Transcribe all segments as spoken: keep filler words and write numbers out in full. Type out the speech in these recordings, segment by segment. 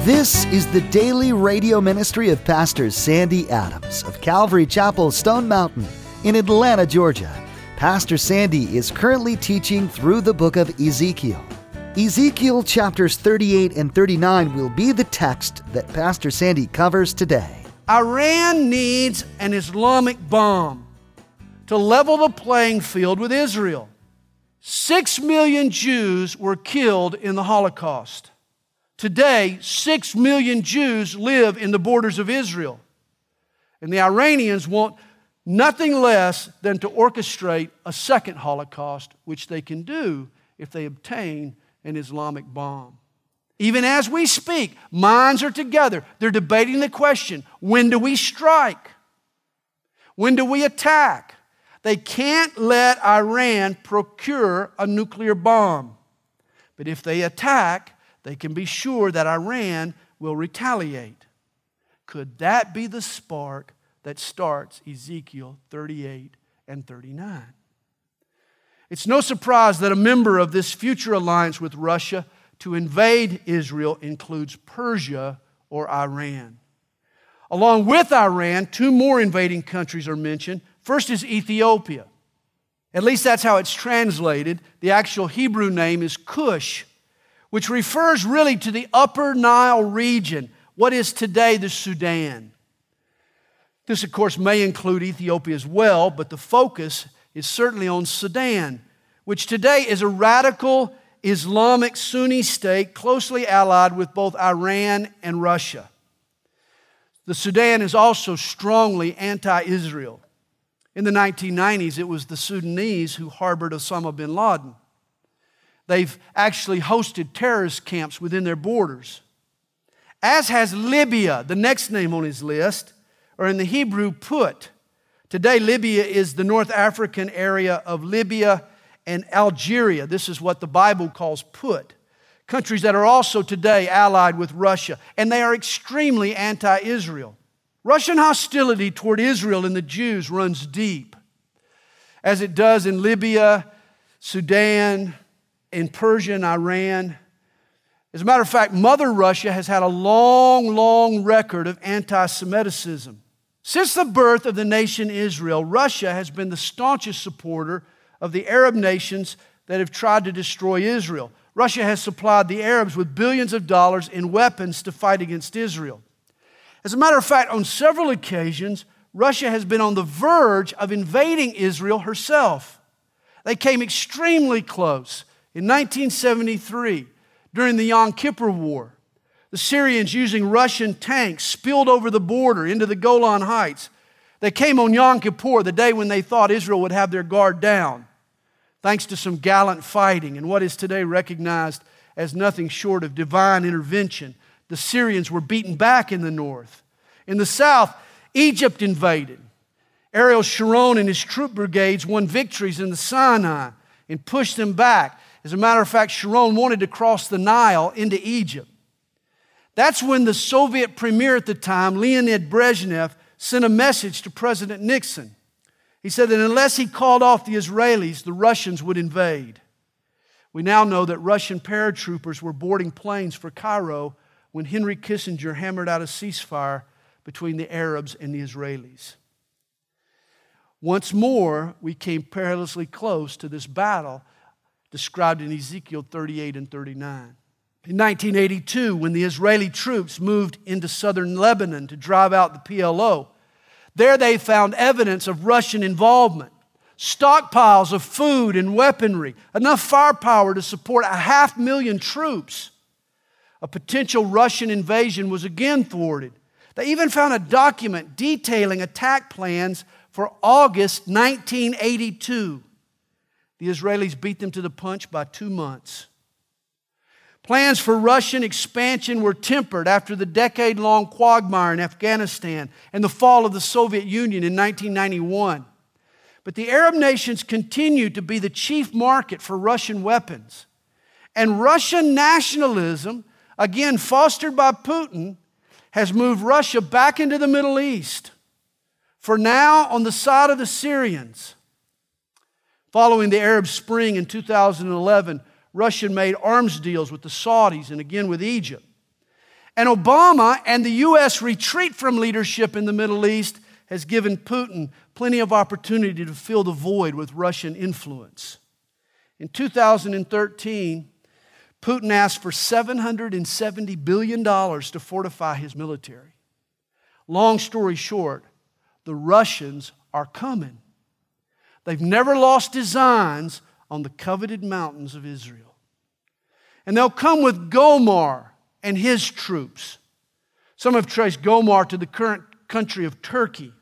This is the daily radio ministry of Pastor Sandy Adams of Calvary Chapel, Stone Mountain in Atlanta, Georgia. Pastor Sandy is currently teaching through the book of Ezekiel. Ezekiel chapters thirty-eight and thirty-nine will be the text that Pastor Sandy covers today. Iran needs an Islamic bomb to level the playing field with Israel. Six million Jews were killed in the Holocaust. Today, six million Jews live in the borders of Israel. And the Iranians want nothing less than to orchestrate a second Holocaust, which they can do if they obtain an Islamic bomb. Even as we speak, minds are together. They're debating the question, when do we strike? When do we attack? They can't let Iran procure a nuclear bomb. But if they attack, they can be sure that Iran will retaliate. Could that be the spark that starts Ezekiel thirty-eight and thirty-nine? It's no surprise that a member of this future alliance with Russia to invade Israel includes Persia or Iran. Along with Iran, two more invading countries are mentioned. First is Ethiopia. At least that's how it's translated. The actual Hebrew name is Cush, which refers really to the Upper Nile region, what is today the Sudan. This, of course, may include Ethiopia as well, but the focus is certainly on Sudan, which today is a radical Islamic Sunni state closely allied with both Iran and Russia. The Sudan is also strongly anti-Israel. In the nineteen nineties, it was the Sudanese who harbored Osama bin Laden. They've actually hosted terrorist camps within their borders. As has Libya, the next name on his list, or in the Hebrew, Put. Today, Libya is the North African area of Libya and Algeria. This is what the Bible calls Put. Countries that are also today allied with Russia, and they are extremely anti-Israel. Russian hostility toward Israel and the Jews runs deep, as it does in Libya, Sudan, in Persia and Iran. As a matter of fact, Mother Russia has had a long, long record of anti-Semiticism. Since the birth of the nation Israel, Russia has been the staunchest supporter of the Arab nations that have tried to destroy Israel. Russia has supplied the Arabs with billions of dollars in weapons to fight against Israel. As a matter of fact, on several occasions, Russia has been on the verge of invading Israel herself. They came extremely close. In nineteen seventy-three, during the Yom Kippur War, the Syrians, using Russian tanks, spilled over the border into the Golan Heights. They came on Yom Kippur, the day when they thought Israel would have their guard down. Thanks to some gallant fighting and what is today recognized as nothing short of divine intervention, the Syrians were beaten back in the north. In the south, Egypt invaded. Ariel Sharon and his troop brigades won victories in the Sinai and pushed them back. As a matter of fact, Sharon wanted to cross the Nile into Egypt. That's when the Soviet premier at the time, Leonid Brezhnev, sent a message to President Nixon. He said that unless he called off the Israelis, the Russians would invade. We now know that Russian paratroopers were boarding planes for Cairo when Henry Kissinger hammered out a ceasefire between the Arabs and the Israelis. Once more, we came perilously close to this battle described in Ezekiel thirty-eight and thirty-nine. In nineteen eighty-two, when the Israeli troops moved into southern Lebanon to drive out the P L O, there they found evidence of Russian involvement, stockpiles of food and weaponry, enough firepower to support a half million troops. A potential Russian invasion was again thwarted. They even found a document detailing attack plans for August nineteen eighty-two. The Israelis beat them to the punch by two months. Plans for Russian expansion were tempered after the decade-long quagmire in Afghanistan and the fall of the Soviet Union in nineteen ninety-one. But the Arab nations continued to be the chief market for Russian weapons. And Russian nationalism, again fostered by Putin, has moved Russia back into the Middle East. For now, on the side of the Syrians. Following the Arab Spring in two thousand eleven, Russia made arms deals with the Saudis and again with Egypt. And Obama and the U S retreat from leadership in the Middle East has given Putin plenty of opportunity to fill the void with Russian influence. In two thousand thirteen, Putin asked for seven hundred seventy billion dollars to fortify his military. Long story short, the Russians are coming. They've never lost designs on the coveted mountains of Israel. And they'll come with Gomar and his troops. Some have traced Gomar to the current country of Turkey.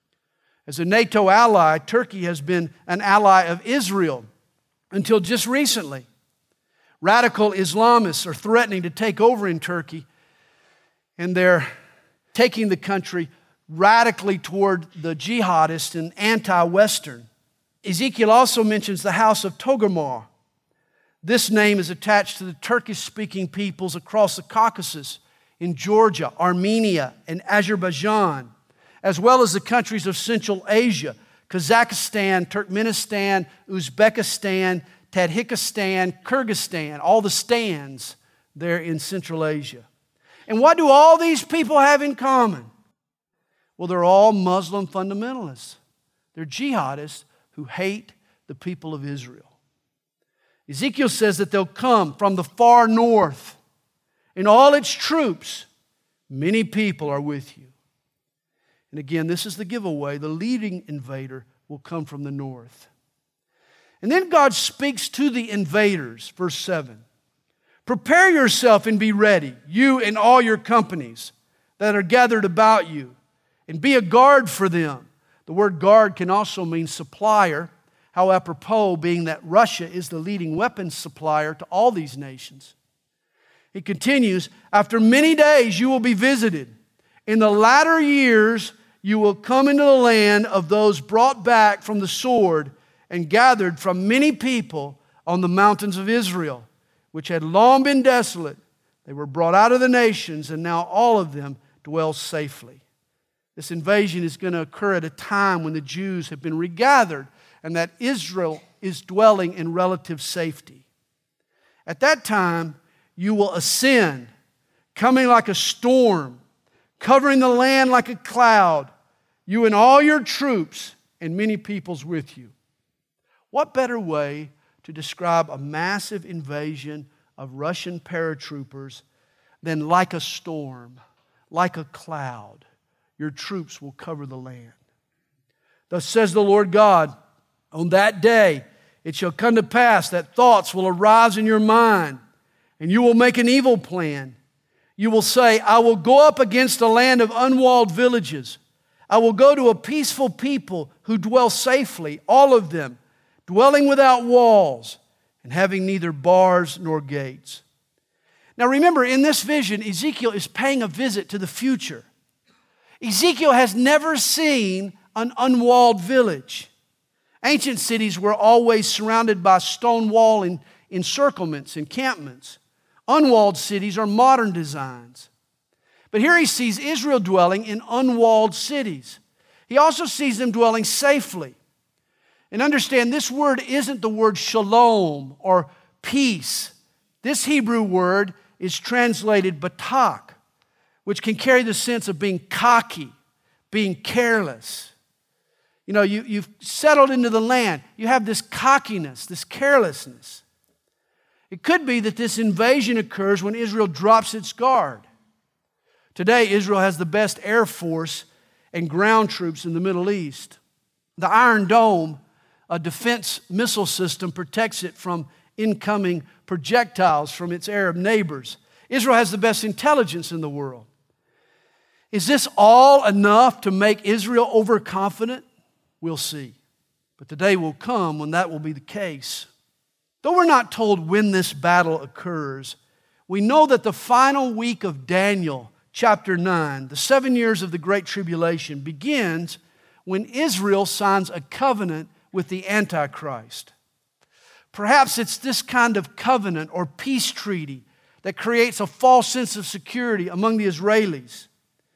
As a NATO ally, Turkey has been an ally of Israel until just recently. Radical Islamists are threatening to take over in Turkey, and they're taking the country radically toward the jihadists and anti-Western. Ezekiel also mentions the house of Togarmah. This name is attached to the Turkish-speaking peoples across the Caucasus, in Georgia, Armenia, and Azerbaijan, as well as the countries of Central Asia, Kazakhstan, Turkmenistan, Uzbekistan, Tajikistan, Kyrgyzstan, all the stands there in Central Asia. And what do all these people have in common? Well, they're all Muslim fundamentalists. They're jihadists who hate the people of Israel. Ezekiel says that they'll come from the far north. In all its troops, many people are with you. And again, this is the giveaway. The leading invader will come from the north. And then God speaks to the invaders, verse seven. Prepare yourself and be ready, you and all your companies that are gathered about you, and be a guard for them. The word guard can also mean supplier, how apropos being that Russia is the leading weapons supplier to all these nations. He continues, after many days you will be visited. In the latter years you will come into the land of those brought back from the sword and gathered from many people on the mountains of Israel, which had long been desolate. They were brought out of the nations, and now all of them dwell safely. This invasion is going to occur at a time when the Jews have been regathered and that Israel is dwelling in relative safety. At that time, you will ascend, coming like a storm, covering the land like a cloud, you and all your troops and many peoples with you. What better way to describe a massive invasion of Russian paratroopers than like a storm, like a cloud? Your troops will cover the land. Thus says the Lord God, on that day it shall come to pass that thoughts will arise in your mind, and you will make an evil plan. You will say, I will go up against a land of unwalled villages. I will go to a peaceful people who dwell safely, all of them, dwelling without walls and having neither bars nor gates. Now remember, in this vision, Ezekiel is paying a visit to the future. Ezekiel has never seen an unwalled village. Ancient cities were always surrounded by stone wall and encirclements, encampments. Unwalled cities are modern designs. But here he sees Israel dwelling in unwalled cities. He also sees them dwelling safely. And understand, this word isn't the word shalom or peace. This Hebrew word is translated batak, which can carry the sense of being cocky, being careless. You know, you, you've settled into the land. You have this cockiness, this carelessness. It could be that this invasion occurs when Israel drops its guard. Today, Israel has the best air force and ground troops in the Middle East. The Iron Dome, a defense missile system, protects it from incoming projectiles from its Arab neighbors. Israel has the best intelligence in the world. Is this all enough to make Israel overconfident? We'll see. But the day will come when that will be the case. Though we're not told when this battle occurs, we know that the final week of Daniel, chapter nine, the seven years of the Great Tribulation, begins when Israel signs a covenant with the Antichrist. Perhaps it's this kind of covenant or peace treaty that creates a false sense of security among the Israelis.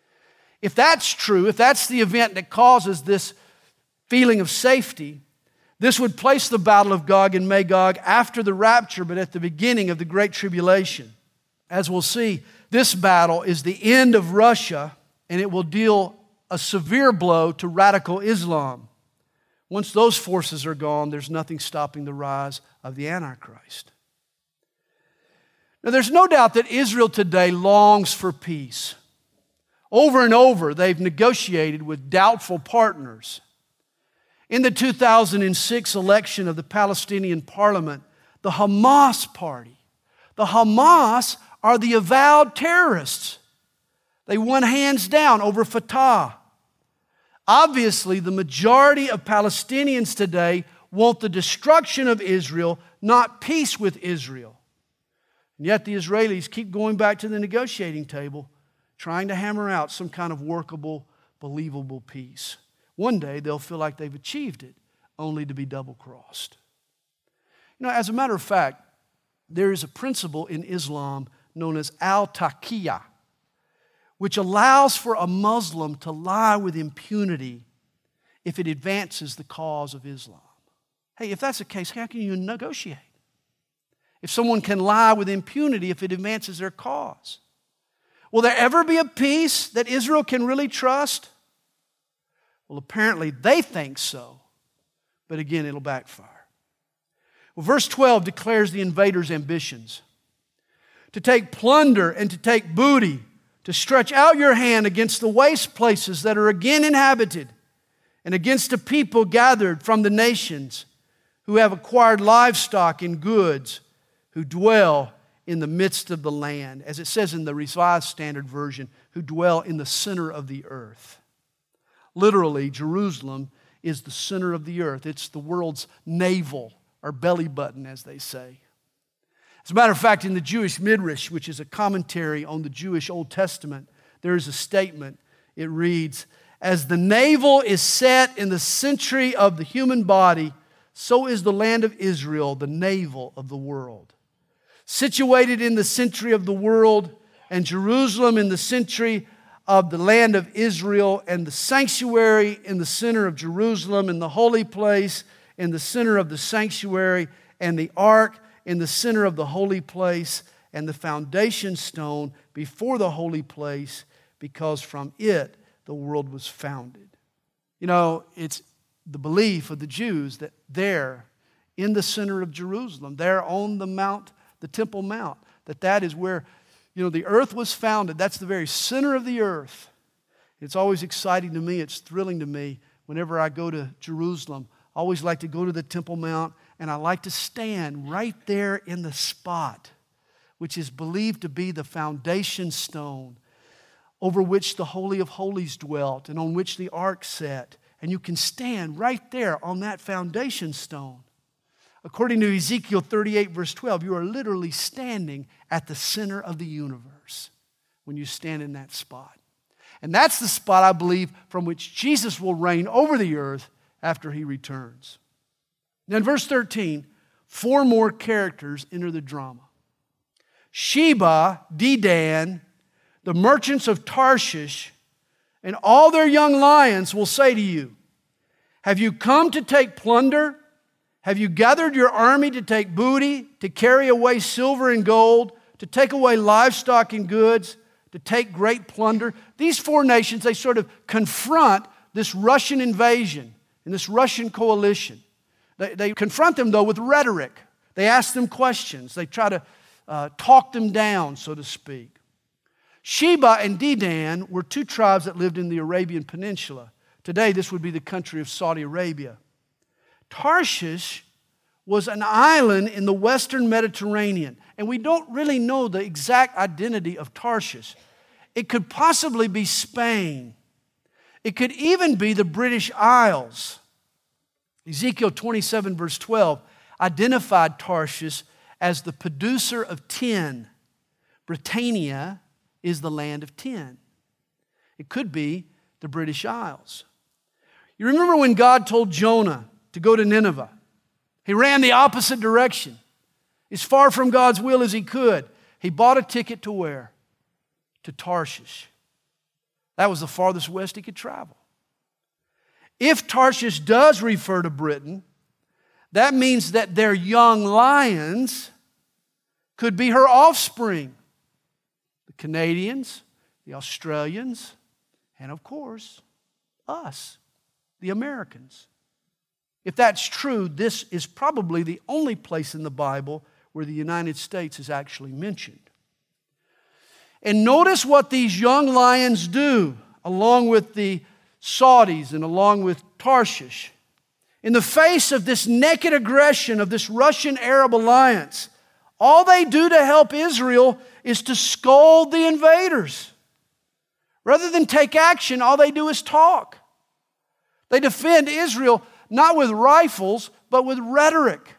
If that's true, if that's the event that causes this feeling of safety, this would place the battle of Gog and Magog after the rapture, but at the beginning of the Great Tribulation. As we'll see, this battle is the end of Russia, and it will deal a severe blow to radical Islam. Once those forces are gone, there's nothing stopping the rise of the Antichrist. Now, there's no doubt that Israel today longs for peace. Over and over, they've negotiated with doubtful partners. In the two thousand six election of the Palestinian parliament, the Hamas party, the Hamas are the avowed terrorists. They won hands down over Fatah. Obviously, the majority of Palestinians today want the destruction of Israel, not peace with Israel. And yet the Israelis keep going back to the negotiating table, trying to hammer out some kind of workable, believable peace. One day they'll feel like they've achieved it, only to be double-crossed. You know, as a matter of fact, there is a principle in Islam known as al-taqiyya, which allows for a Muslim to lie with impunity if it advances the cause of Islam. Hey, if that's the case, how can you negotiate? If someone can lie with impunity if it advances their cause. Will there ever be a peace that Israel can really trust? Well, apparently they think so. But again, it'll backfire. Well, verse twelve declares the invaders' ambitions. To take plunder and to take booty, to stretch out your hand against the waste places that are again inhabited, and against a people gathered from the nations who have acquired livestock and goods, who dwell in the midst of the land, as it says in the Revised Standard Version, who dwell in the center of the earth. Literally, Jerusalem is the center of the earth. It's the world's navel, or belly button, as they say. As a matter of fact, in the Jewish Midrash, which is a commentary on the Jewish Old Testament, there is a statement. It reads, "As the navel is set in the century of the human body, so is the land of Israel the navel of the world. Situated in the century of the world, and Jerusalem in the century of the land of Israel, and the sanctuary in the center of Jerusalem, and the holy place in the center of the sanctuary, and the ark in the center of the holy place, and the foundation stone before the holy place, because from it the world was founded." You know, it's the belief of the Jews that there, in the center of Jerusalem, there on the Mount, the Temple Mount, that that is where, you know, the earth was founded. That's the very center of the earth. It's always exciting to me. It's thrilling to me whenever I go to Jerusalem. I always like to go to the Temple Mount, and I like to stand right there in the spot, which is believed to be the foundation stone over which the Holy of Holies dwelt and on which the ark sat. And you can stand right there on that foundation stone. According to Ezekiel thirty-eight, verse twelve, you are literally standing at the center of the universe when you stand in that spot. And that's the spot, I believe, from which Jesus will reign over the earth after He returns. Now in verse thirteen, four more characters enter the drama. Sheba, Dedan, the merchants of Tarshish, and all their young lions will say to you, "Have you come to take plunder? Have you gathered your army to take booty, to carry away silver and gold, to take away livestock and goods, to take great plunder?" These four nations, they sort of confront this Russian invasion and this Russian coalition. They, they confront them, though, with rhetoric. They ask them questions. They try to uh, talk them down, so to speak. Sheba and Dedan were two tribes that lived in the Arabian Peninsula. Today, this would be the country of Saudi Arabia. Tarshish was an island in the western Mediterranean, and we don't really know the exact identity of Tarshish. It could possibly be Spain. It could even be the British Isles. Ezekiel twenty-seven, verse twelve, identified Tarshish as the producer of tin. Britannia is the land of tin. It could be the British Isles. You remember when God told Jonah to go to Nineveh? He ran the opposite direction, as far from God's will as he could. He bought a ticket to where? To Tarshish. That was the farthest west he could travel. If Tarshish does refer to Britain, that means that their young lions could be her offspring. the Canadians, the Australians, and of course, us, the Americans. If that's true, this is probably the only place in the Bible where the United States is actually mentioned. And notice what these young lions do, along with the Saudis and along with Tarshish. In the face of this naked aggression of this Russian-Arab alliance, all they do to help Israel is to scold the invaders. Rather than take action, all they do is talk. They defend Israel not with rifles, but with rhetoric.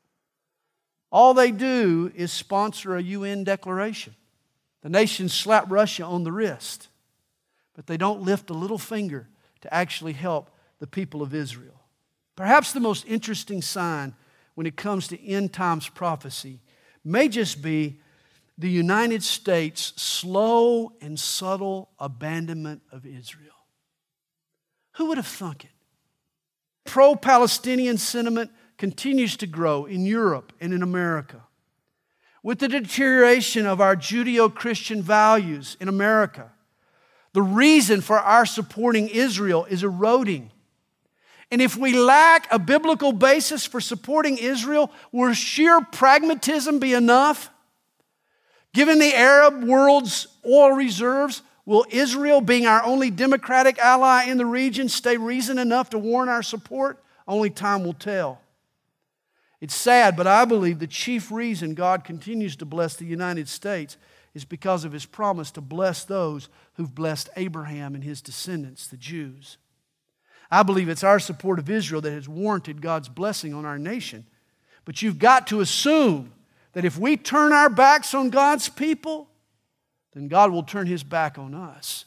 All they do is sponsor a U N declaration. The nations slap Russia on the wrist, but they don't lift a little finger to actually help the people of Israel. Perhaps the most interesting sign when it comes to end times prophecy may just be the United States' slow and subtle abandonment of Israel. Who would have thunk it? Pro-Palestinian sentiment continues to grow in Europe and in America. With the deterioration of our Judeo-Christian values in America, the reason for our supporting Israel is eroding. And if we lack a biblical basis for supporting Israel, will sheer pragmatism be enough? Given the Arab world's oil reserves, will Israel, being our only democratic ally in the region, stay reason enough to warrant our support? Only time will tell. It's sad, but I believe the chief reason God continues to bless the United States is because of His promise to bless those who've blessed Abraham and his descendants, the Jews. I believe it's our support of Israel that has warranted God's blessing on our nation. But you've got to assume that if we turn our backs on God's people, then God will turn His back on us.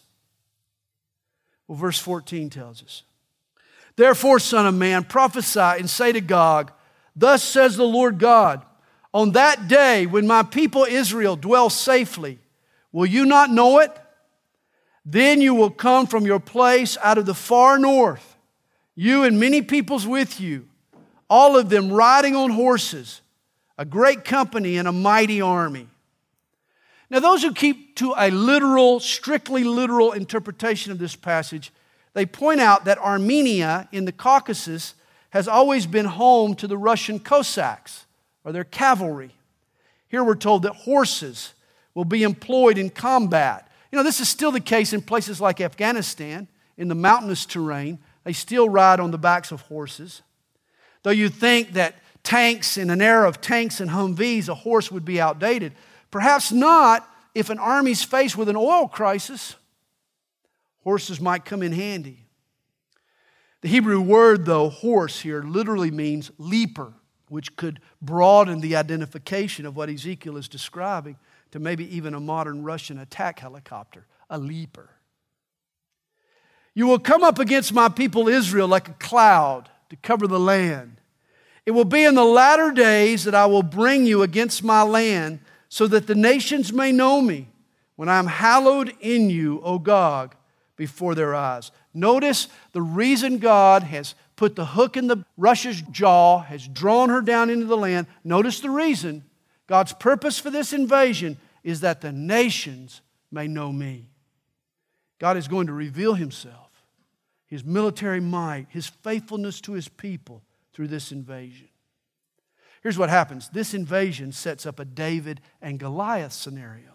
Well, verse fourteen tells us, "Therefore, son of man, prophesy and say to Gog, thus says the Lord God, on that day when my people Israel dwell safely, will you not know it? Then you will come from your place out of the far north, you and many peoples with you, all of them riding on horses, a great company and a mighty army." Now, those who keep to a literal, strictly literal interpretation of this passage, they point out that Armenia in the Caucasus has always been home to the Russian Cossacks, or their cavalry. Here we're told that horses will be employed in combat. You know, this is still the case in places like Afghanistan, in the mountainous terrain. They still ride on the backs of horses. Though you think that tanks, in an era of tanks and Humvees, a horse would be outdated. Perhaps not if an army's faced with an oil crisis. Horses might come in handy. The Hebrew word, though, horse here, literally means leaper, which could broaden the identification of what Ezekiel is describing to maybe even a modern Russian attack helicopter, a leaper. "You will come up against my people Israel like a cloud to cover the land. It will be in the latter days that I will bring you against my land, so that the nations may know me, when I am hallowed in you, O Gog, before their eyes." Notice the reason God has put the hook in the Russia's jaw, has drawn her down into the land. Notice the reason. God's purpose for this invasion is that the nations may know me. God is going to reveal Himself, His military might, His faithfulness to His people through this invasion. Here's what happens. This invasion sets up a David and Goliath scenario.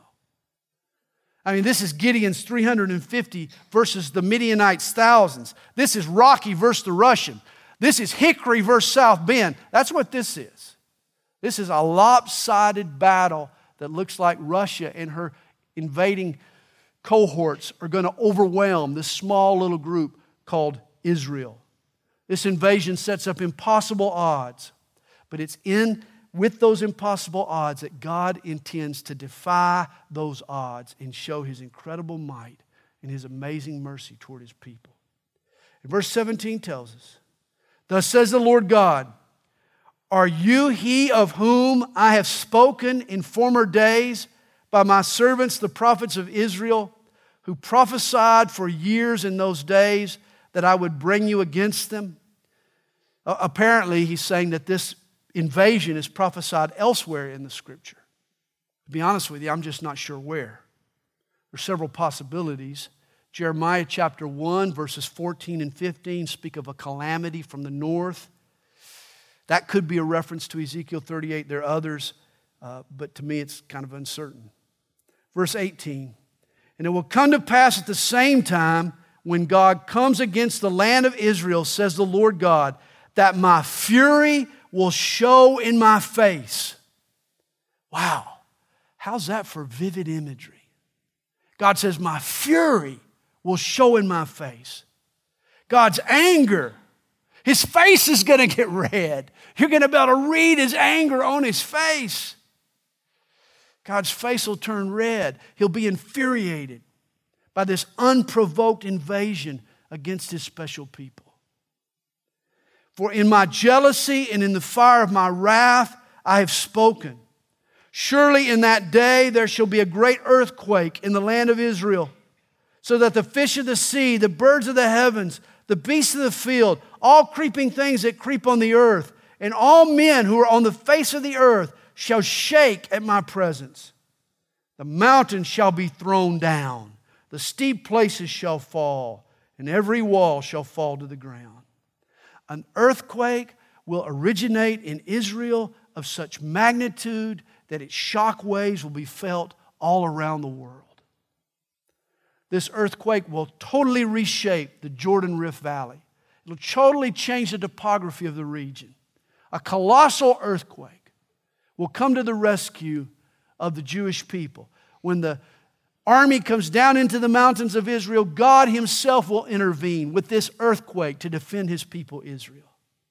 I mean, this is Gideon's three hundred fifty versus the Midianites' thousands. This is Rocky versus the Russian. This is Hickory versus South Bend. That's what this is. This is a lopsided battle that looks like Russia and her invading cohorts are going to overwhelm this small little group called Israel. This invasion sets up impossible odds, but it's in with those impossible odds that God intends to defy those odds and show His incredible might and His amazing mercy toward His people. And verse seventeen tells us, "Thus says the Lord God, are you He of whom I have spoken in former days by my servants the prophets of Israel, who prophesied for years in those days that I would bring you against them?" Uh, apparently, he's saying that this invasion is prophesied elsewhere in the Scripture. To be honest with you, I'm just not sure where. There are several possibilities. Jeremiah chapter one, verses fourteen and fifteen speak of a calamity from the north. That could be a reference to Ezekiel thirty-eight. There are others, uh, but to me it's kind of uncertain. Verse eighteen, and it will come to pass at the same time when God comes against the land of Israel, says the Lord God, that my fury will show in my face. Wow, how's that for vivid imagery? God says, my fury will show in my face. God's anger, his face is going to get red. You're going to be able to read his anger on his face. God's face will turn red. He'll be infuriated by this unprovoked invasion against his special people. For in my jealousy and in the fire of my wrath, I have spoken. Surely in that day there shall be a great earthquake in the land of Israel, so that the fish of the sea, the birds of the heavens, the beasts of the field, all creeping things that creep on the earth, and all men who are on the face of the earth shall shake at my presence. The mountains shall be thrown down, the steep places shall fall, and every wall shall fall to the ground. An earthquake will originate in Israel of such magnitude that its shock waves will be felt all around the world. This earthquake will totally reshape the Jordan Rift Valley. It will totally change the topography of the region. A colossal earthquake will come to the rescue of the Jewish people. When the army comes down into the mountains of Israel, God himself will intervene with this earthquake to defend his people Israel.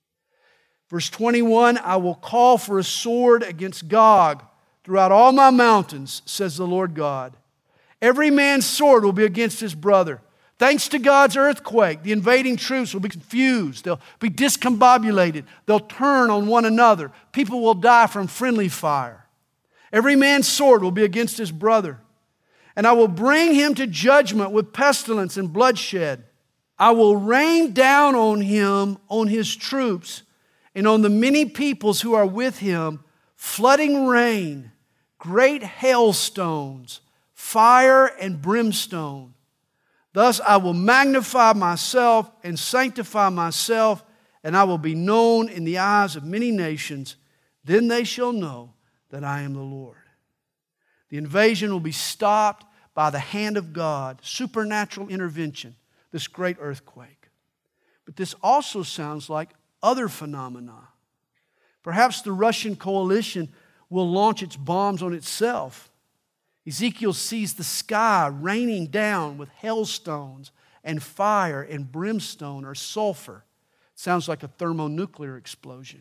Verse twenty-one, I will call for a sword against Gog throughout all my mountains, says the Lord God. Every man's sword will be against his brother. Thanks to God's earthquake, the invading troops will be confused. They'll be discombobulated. They'll turn on one another. People will die from friendly fire. Every man's sword will be against his brother. And I will bring him to judgment with pestilence and bloodshed. I will rain down on him, on his troops, and on the many peoples who are with him, flooding rain, great hailstones, fire and brimstone. Thus I will magnify myself and sanctify myself, and I will be known in the eyes of many nations. Then they shall know that I am the Lord. The invasion will be stopped by the hand of God, supernatural intervention, this great earthquake. But this also sounds like other phenomena. Perhaps the Russian coalition will launch its bombs on itself. Ezekiel sees the sky raining down with hailstones and fire and brimstone or sulfur. It sounds like a thermonuclear explosion.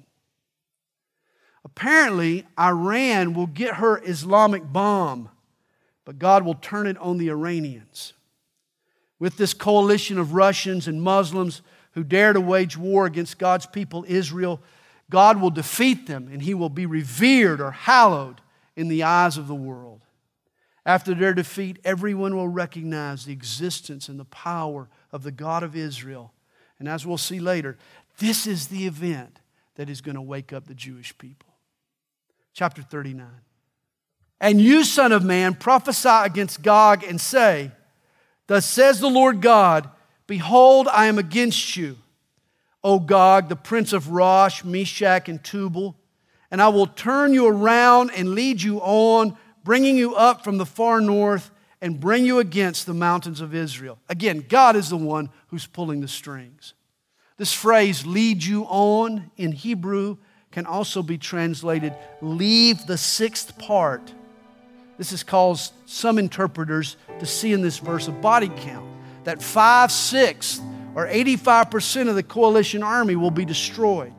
Apparently, Iran will get her Islamic bomb, but God will turn it on the Iranians. With this coalition of Russians and Muslims who dare to wage war against God's people, Israel, God will defeat them and he will be revered or hallowed in the eyes of the world. After their defeat, everyone will recognize the existence and the power of the God of Israel. And as we'll see later, this is the event that is going to wake up the Jewish people. Chapter thirty-nine. And you, son of man, prophesy against Gog and say, thus says the Lord God, behold, I am against you, O Gog, the prince of Rosh, Meshach, and Tubal, and I will turn you around and lead you on, bringing you up from the far north and bring you against the mountains of Israel. Again, God is the one who's pulling the strings. This phrase, lead you on, in Hebrew, can also be translated, leave the sixth part. This has caused some interpreters to see in this verse a body count, that five-sixths or eighty-five percent of the coalition army will be destroyed.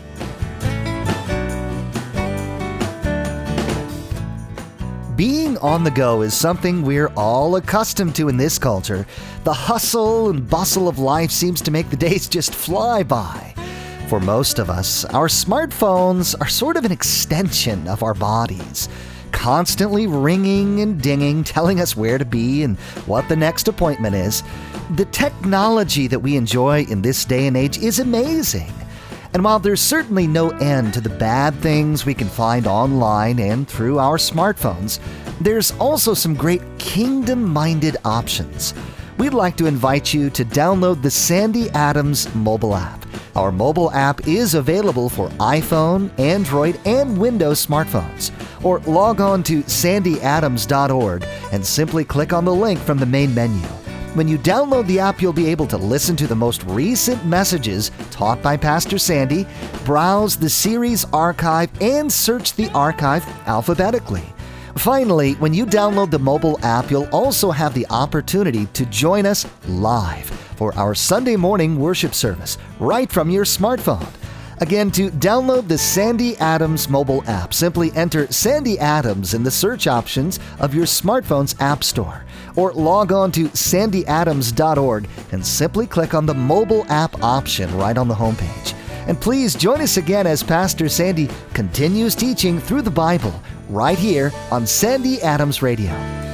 Being on the go is something we're all accustomed to in this culture. The hustle and bustle of life seems to make the days just fly by. For most of us, our smartphones are sort of an extension of our bodies, constantly ringing and dinging, telling us where to be and what the next appointment is. The technology that we enjoy in this day and age is amazing. And while there's certainly no end to the bad things we can find online and through our smartphones, there's also some great kingdom-minded options. We'd like to invite you to download the Sandy Adams mobile app. Our mobile app is available for iPhone, Android, and Windows smartphones. Or log on to sandy adams dot org and simply click on the link from the main menu. When you download the app, you'll be able to listen to the most recent messages taught by Pastor Sandy, browse the series archive, and search the archive alphabetically. Finally, when you download the mobile app, you'll also have the opportunity to join us live for our Sunday morning worship service right from your smartphone. Again, to download the Sandy Adams mobile app, simply enter Sandy Adams in the search options of your smartphone's app store, or log on to sandy adams dot org and simply click on the mobile app option right on the homepage. And please join us again as Pastor Sandy continues teaching through the Bible right here on Sandy Adams Radio.